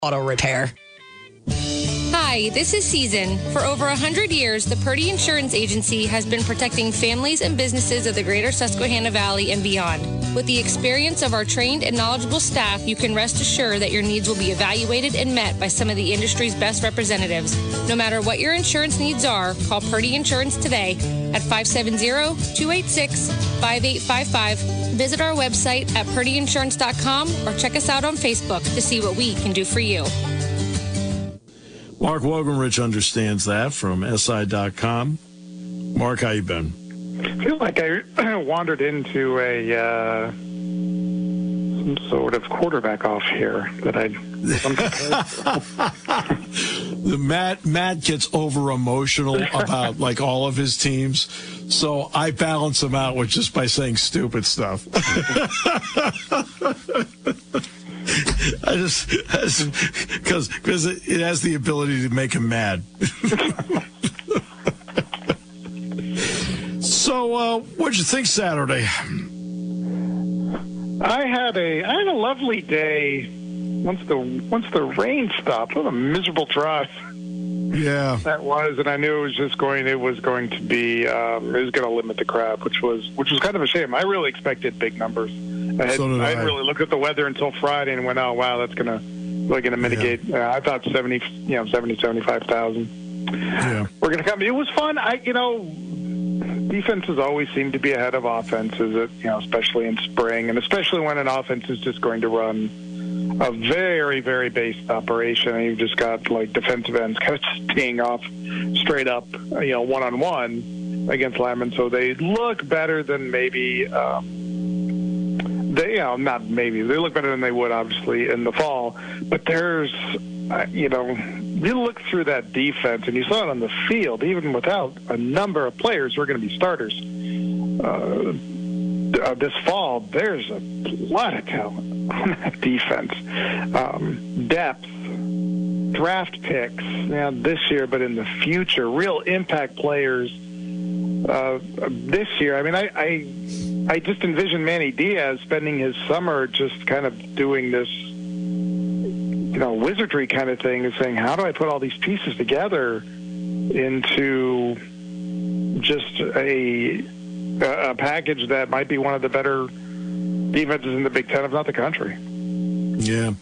Auto Repair. Hi, this is Season. For over 100 years, the Purdy Insurance Agency has been protecting families and businesses of the greater Susquehanna Valley and beyond. With the experience of our trained and knowledgeable staff, you can rest assured that your needs will be evaluated and met by some of the industry's best representatives. No matter what your insurance needs are, call Purdy Insurance today at 570-286-5855. Visit our website at purdyinsurance.com or check us out on Facebook to see what we can do for you. Mark Wogenrich understands that from SI.com. Mark, how you been? I feel like I wandered into some sort of quarterback off here that I'm Matt gets over emotional about like all of his teams, so I balance him out with just by saying stupid stuff. Because it has the ability to make him mad. So, what'd you think Saturday? I had a lovely day once the rain stopped. What a miserable drive. Yeah, that was, and I knew it was going to be it was going to limit the crowd, which was kind of a shame. I really expected big numbers. I didn't really look at the weather until Friday and went, oh wow, that's going to mitigate. Yeah. I thought 75,000. Yeah, we're going to come. It was fun. Defenses always seem to be ahead of offenses, especially in spring, and especially when an offense is just going to run a very, very based operation, and you've just got like defensive ends kind of teeing off straight up, one-on-one against linemen, so they look better than maybe. They look better than they would obviously in the fall, but there's, you look through that defense and you saw it on the field, even without a number of players who are going to be starters this fall, there's a lot of talent on that defense. Depth, draft picks, this year, but in the future, real impact players this year. I mean, I just envision Manny Diaz spending his summer just kind of doing this, wizardry kind of thing, and saying, how do I put all these pieces together into just a package that might be one of the better defenses in the Big Ten, if not the country. Yeah.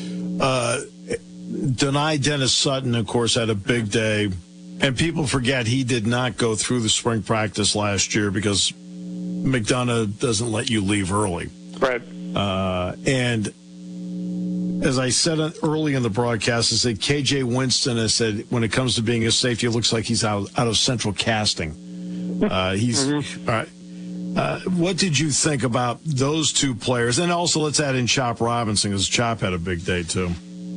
Dani Dennis Sutton, of course, had a big day. And people forget he did not go through the spring practice last year because McDonough doesn't let you leave early. Right. And as I said early in the broadcast, I said KJ Winston, I said, when it comes to being a safety, it looks like he's out of central casting. He's all right. What did you think about those two players? And also, let's add in Chop Robinson, because Chop had a big day, too.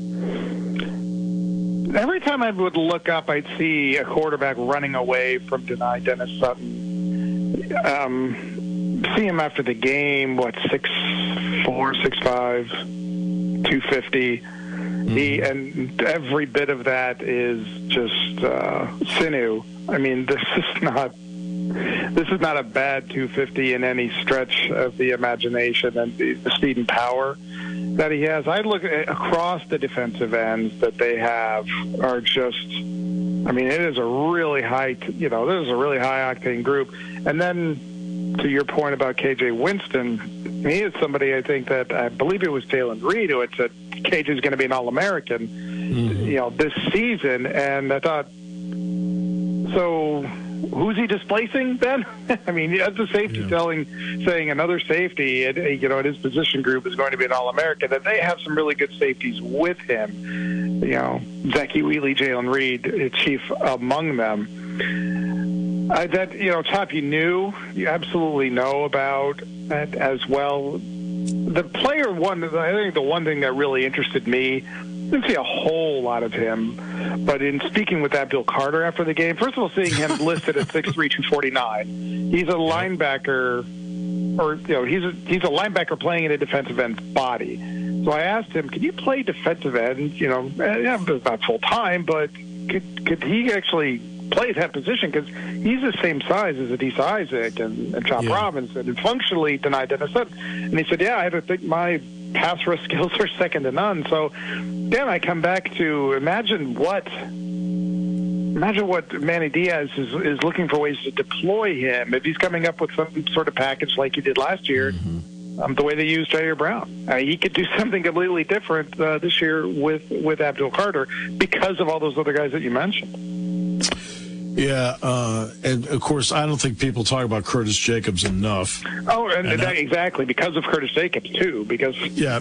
Every time I would look up, I'd see a quarterback running away from Dani Dennis Sutton. See him after the game, 6'4", 6'5", 250. And every bit of that is just sinew. I mean, this is not a bad 250 in any stretch of the imagination, and the speed and power that he has. I look across the defensive ends that they have are just, I mean, it is a really high, this is a really high octane group. And then to your point about KJ Winston, he is somebody, I think that, I believe it was Jalen Reed who had said KJ is going to be an All-American, this season. And I thought, so who's he displacing then? I mean, as a safety saying another safety at his position group is going to be an All-American, that they have some really good safeties with him. Zachy Wheatley, Jalen Reed, chief among them. Chop, you absolutely know about that as well. The player one, I think the one thing that really interested me, I didn't see a whole lot of him, but in speaking with Abdul Carter after the game, first of all, seeing him listed at 6'3", 249, he's a linebacker, he's a linebacker playing in a defensive end's body. So I asked him, can you play defensive end? Not full time, but could he actually play that position? Because he's the same size as Adisa Isaac and Chop Robinson, and functionally Dani Dennis Sutton. And he said, I had to think my pass rush skills are second to none. So, then I come back to imagine what Manny Diaz is looking for ways to deploy him. If he's coming up with some sort of package like he did last year, the way they used Jair Brown, he could do something completely different this year with Abdul Carter because of all those other guys that you mentioned. Yeah, and of course, I don't think people talk about Curtis Jacobs enough. Oh, exactly, because of Curtis Jacobs, too. Because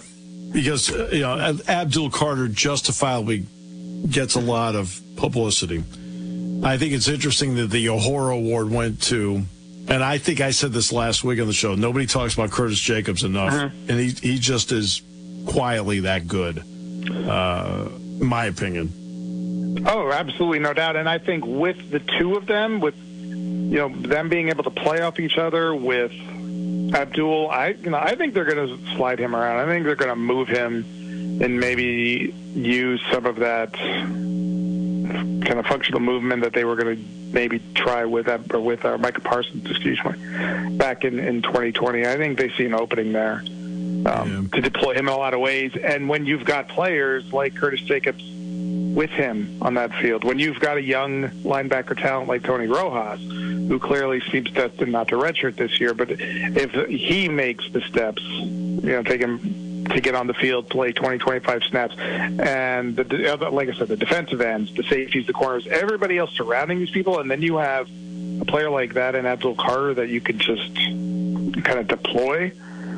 Abdul Carter justifiably gets a lot of publicity. I think it's interesting that the O'Hara Award went to, and I think I said this last week on the show, nobody talks about Curtis Jacobs enough, and he just is quietly that good, in my opinion. Oh, absolutely, no doubt. And I think with the two of them, with them being able to play off each other, with Abdul, I think they're going to slide him around. I think they're going to move him and maybe use some of that kind of functional movement that they were going to maybe try with Micah Parsons, back in 2020. I think they see an opening there to deploy him in a lot of ways. And when you've got players like Curtis Jacobs with him on that field, when you've got a young linebacker talent like Tony Rojas, who clearly seems destined not to redshirt this year, but if he makes the steps, take him to get on the field, play 20, 25 snaps, and like I said, the defensive ends, the safeties, the corners, everybody else surrounding these people, and then you have a player like that in Abdul Carter that you could just kind of deploy.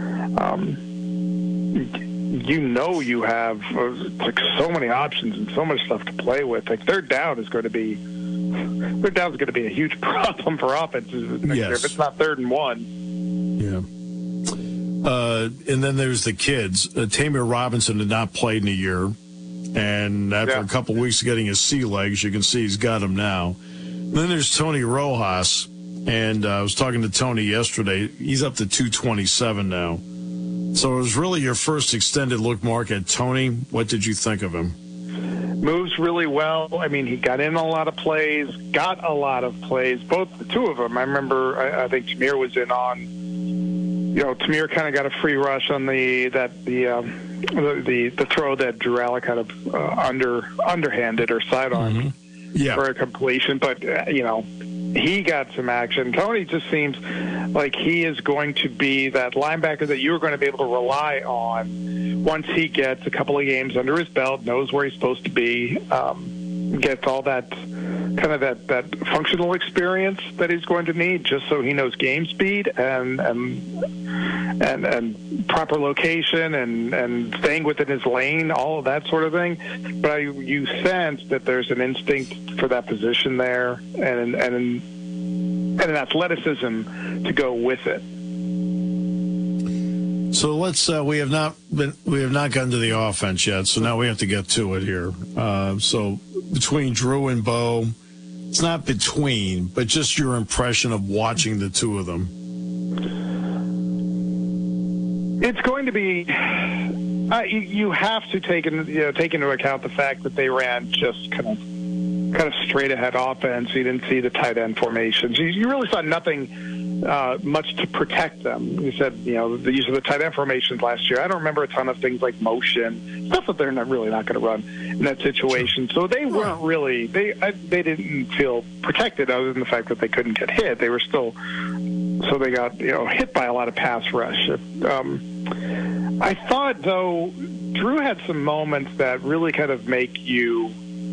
You have so many options and so much stuff to play with. Like third down is going to be a huge problem for offenses next year if it's not 3rd and 1. Yeah. And then there's the kids. Tamir Robinson did not play in a year, and after a couple weeks of getting his sea legs, you can see he's got them now. And then there's Tony Rojas, and I was talking to Tony yesterday. He's up to 227 now. So it was really your first extended look, Mark, at Tony. What did you think of him? Moves really well. I mean, he got in a lot of plays, both the two of them. I remember, I think Tamir was in on, Tamir kind of got a free rush on the throw that Drew Alec kind of underhanded or sidearmed for a completion. But, he got some action. Tony just seems like he is going to be that linebacker that you're going to be able to rely on once he gets a couple of games under his belt, knows where he's supposed to be, gets all that kind of that functional experience that he's going to need, just so he knows game speed and proper location and staying within his lane, all of that sort of thing. But you sense that there's an instinct for that position there and an athleticism to go with it. So let's we have not gotten to the offense yet, so now we have to get to it here. So between Drew and Bo, it's not between, but just your impression of watching the two of them. It's going to be. You have to take into account the fact that they ran just kind of straight ahead offense. You didn't see the tight end formations. You really saw nothing much to protect them. You said, the use of the tight end formations last year. I don't remember a ton of things like motion, stuff that they're really not going to run in that situation. So they weren't really, they didn't feel protected other than the fact that they couldn't get hit. They were still, so they got, hit by a lot of pass rush. I thought, though, Drew had some moments that really kind of make you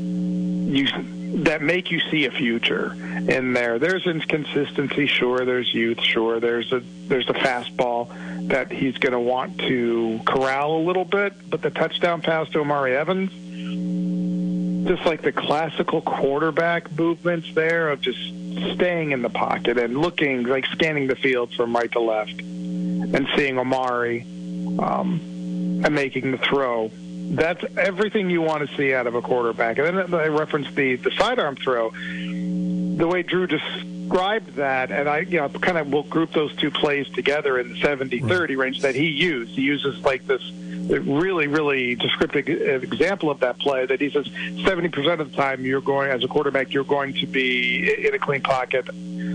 see a future in there. There's inconsistency, sure. There's youth, sure. There's a fastball that he's going to want to corral a little bit. But the touchdown pass to Omari Evans, just like the classical quarterback movements there of just staying in the pocket and looking, like scanning the field from right to left and seeing Omari and making the throw. That's everything you want to see out of a quarterback. And then I referenced the sidearm throw. The way Drew described that, and I kind of will group those two plays together in the 70-30 range that he used. He uses like this really, really descriptive example of that play that he says 70% of the time as a quarterback, you're going to be in a clean pocket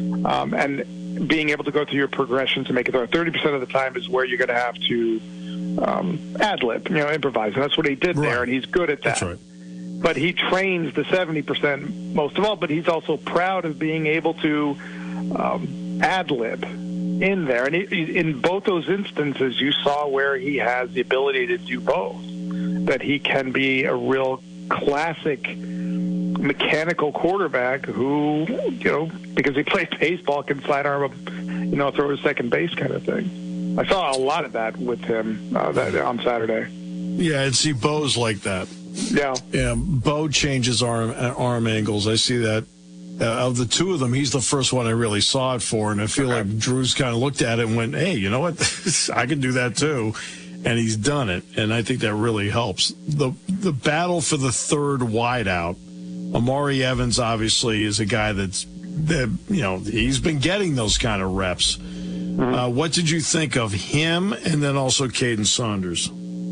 and being able to go through your progression to make it throw. 30% of the time is where you're going to have to ad lib, improvise. And that's what he did there, and he's good at that. That's right. But he trains the 70% most of all, but he's also proud of being able to ad lib in there. And in both those instances, you saw where he has the ability to do both, that he can be a real classic mechanical quarterback who, because he plays baseball, can sidearm him, throw to second base kind of thing. I saw a lot of that with him on Saturday. Yeah, and see Bo's like that. Yeah, Bo changes arm angles. I see that. Of the two of them, he's the first one I really saw it for, and I feel like Drew's kind of looked at it and went, hey, you know what? I can do that too. And he's done it, and I think that really helps. The battle for the third wideout, Amari Evans obviously is a guy that he's been getting those kind of reps. Mm-hmm. What did you think of him and then also Caden Saunders?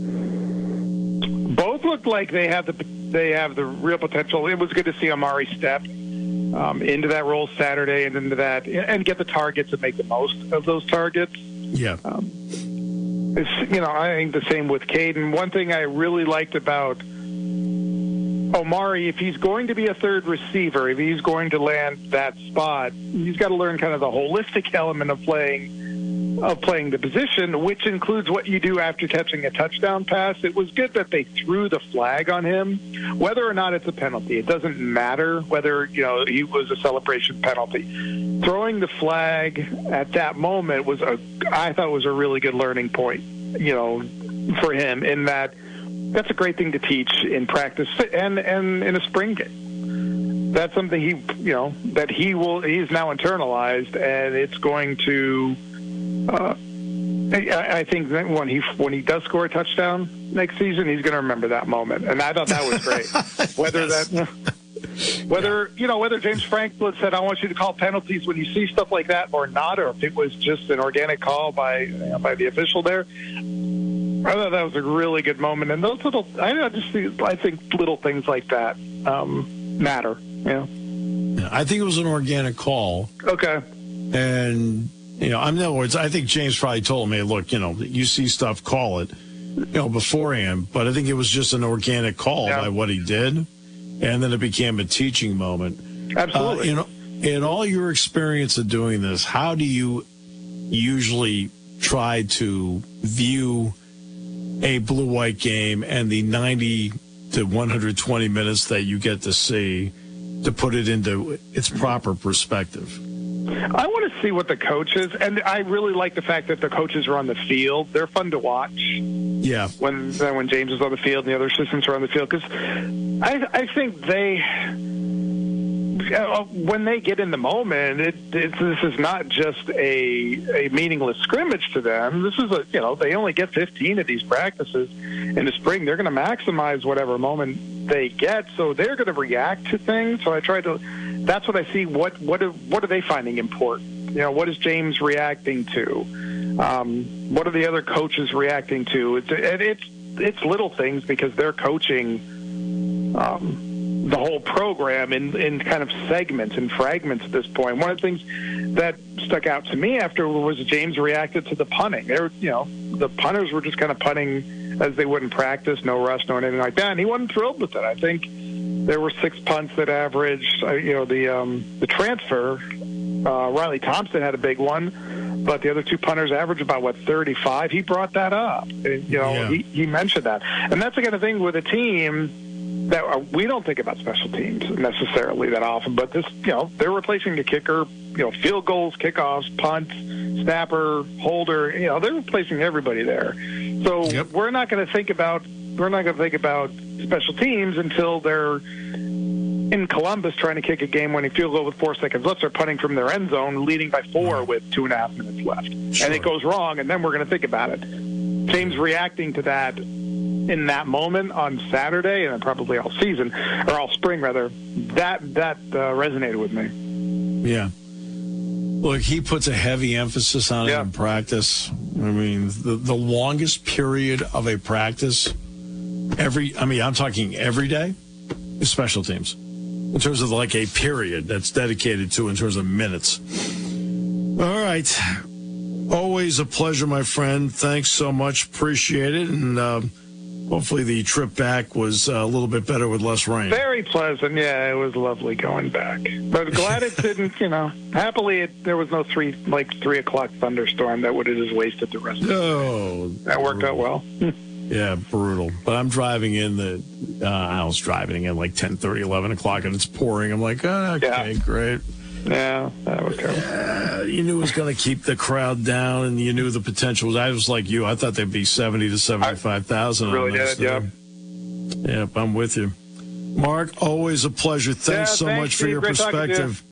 Both looked like they have the real potential. It was good to see Amari step into that role Saturday and into that and get the targets and make the most of those targets. Yeah. I think the same with Caden. One thing I really liked about Omari, if he's going to be a third receiver, if he's going to land that spot, he's got to learn kind of the holistic element of playing the position, which includes what you do after catching a touchdown pass. It was good that they threw the flag on him, whether or not it's a penalty. It doesn't matter whether he was a celebration penalty. Throwing the flag at that moment I thought was a really good learning point, for him. In that's a great thing to teach in practice and in a spring game. That's something he's now internalized, and it's going to. I think that when he does score a touchdown next season, he's going to remember that moment, and I thought that was great. Whether James Franklin said, "I want you to call penalties when you see stuff like that," or not, or if it was just an organic call by the official there, I thought that was a really good moment. And those I think little things like that matter. Yeah, I think it was an organic call. Okay, and. In other words, I think James probably told me, look, you see stuff, call it, beforehand. But I think it was just an organic call by what he did. And then it became a teaching moment. Absolutely. In all your experience of doing this, how do you usually try to view a blue-white game and the 90 to 120 minutes that you get to see to put it into its proper perspective? I want to see what the coaches, and I really like the fact that the coaches are on the field. They're fun to watch. Yeah. When James is on the field and the other assistants are on the field, because I think when they get in the moment, this is not just a meaningless scrimmage to them. This is they only get 15 of these practices in the spring. They're going to maximize whatever moment they get, so they're going to react to things. So I try to. That's what I see. What are they finding important? What is James reacting to? What are the other coaches reacting to? It's little things because they're coaching the whole program in kind of segments and fragments at this point. One of the things that stuck out to me after was James reacted to the punting. The punters were just kind of punting as they would in practice, no rush, no anything like that. And he wasn't thrilled with it. I think there were 6 punts that averaged. The transfer, Riley Thompson had a big one, but the other 2 punters averaged about 35. He brought that up. He mentioned that, and that's the kind of thing with a team that we don't think about special teams necessarily that often. But this, they're replacing the kicker. Field goals, kickoffs, punts, snapper, holder. They're replacing everybody there. So we're not going to think about special teams until they're in Columbus trying to kick a game-winning field goal with 4 seconds left. They're punting from their end zone, leading by 4 with 2.5 minutes left. Sure. And it goes wrong, and then we're going to think about it. James reacting to that in that moment on Saturday, and probably all season, or all spring rather, that resonated with me. Yeah. Look, he puts a heavy emphasis on it in practice. I mean, the longest period of a practice, I'm talking every day, is special teams. In terms of a period that's dedicated to in terms of minutes. All right. Always a pleasure, my friend. Thanks so much. Appreciate it. And hopefully the trip back was a little bit better with less rain. Very pleasant. Yeah, it was lovely going back. But glad it didn't, happily there was no 3 o'clock thunderstorm that would have just wasted the rest of the day. That worked out well. Yeah, brutal. But I'm driving in I was driving in like 10:30, 11 o'clock, and it's pouring. I'm like, okay, great. Yeah, that was terrible. You knew it was going to keep the crowd down, and you knew the potential was. I was like you. I thought they'd be 70 to 75,000. Really did, yeah. Yep, I'm with you. Mark, always a pleasure. Thanks so much for your perspective.